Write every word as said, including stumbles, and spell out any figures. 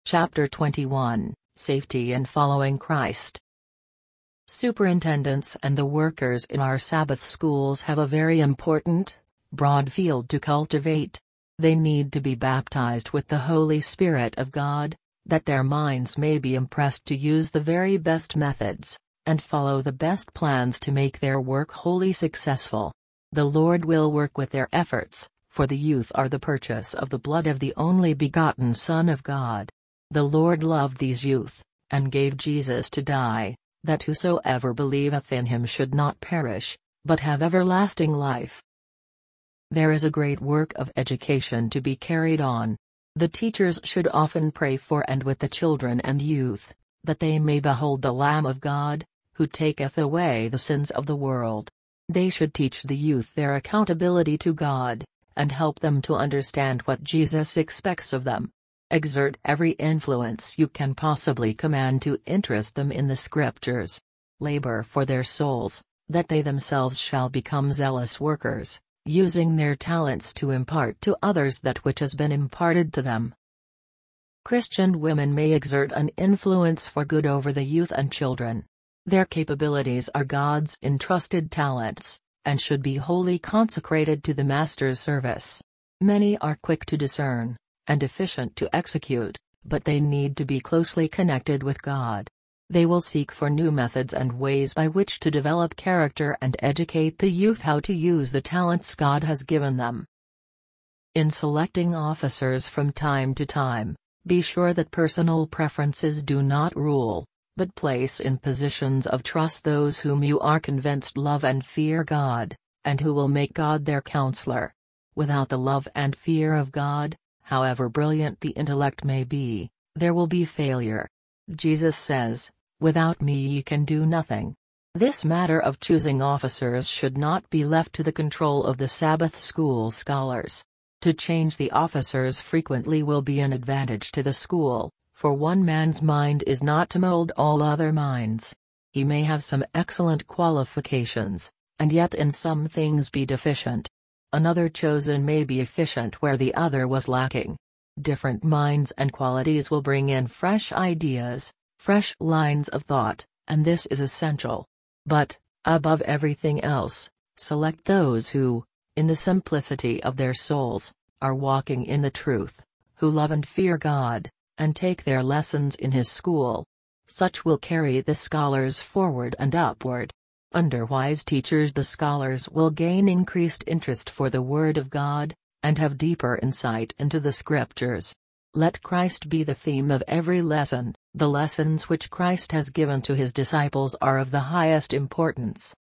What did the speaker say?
Chapter twenty-one, Safety in Following Christ. Superintendents and the workers in our Sabbath schools have a very important, broad field to cultivate. They need to be baptized with the Holy Spirit of God, that their minds may be impressed to use the very best methods, and follow the best plans to make their work wholly successful. The Lord will work with their efforts, for the youth are the purchase of the blood of the only begotten Son of God. The Lord loved these youth, and gave Jesus to die, that whosoever believeth in him should not perish, but have everlasting life. There is a great work of education to be carried on. The teachers should often pray for and with the children and youth, that they may behold the Lamb of God, who taketh away the sins of the world. They should teach the youth their accountability to God, and help them to understand what Jesus expects of them. Exert every influence you can possibly command to interest them in the Scriptures. Labor for their souls, that they themselves shall become zealous workers, using their talents to impart to others that which has been imparted to them. Christian women may exert an influence for good over the youth and children. Their capabilities are God's entrusted talents, and should be wholly consecrated to the Master's service. Many are quick to discern, and efficient to execute, but they need to be closely connected with God. They will seek for new methods and ways by which to develop character and educate the youth how to use the talents God has given them. In selecting officers from time to time, be sure that personal preferences do not rule, but place in positions of trust those whom you are convinced love and fear God, and who will make God their counselor. Without the love and fear of God, however brilliant the intellect may be, there will be failure. Jesus says, "Without me ye can do nothing." This matter of choosing officers should not be left to the control of the Sabbath school scholars. To change the officers frequently will be an advantage to the school, for one man's mind is not to mold all other minds. He may have some excellent qualifications, and yet in some things be deficient. Another chosen may be efficient where the other was lacking. Different minds and qualities will bring in fresh ideas, fresh lines of thought, and this is essential. But, above everything else, select those who, in the simplicity of their souls, are walking in the truth, who love and fear God, and take their lessons in His school. Such will carry the scholars forward and upward. Under wise teachers the scholars will gain increased interest for the Word of God, and have deeper insight into the Scriptures. Let Christ be the theme of every lesson. The lessons which Christ has given to His disciples are of the highest importance.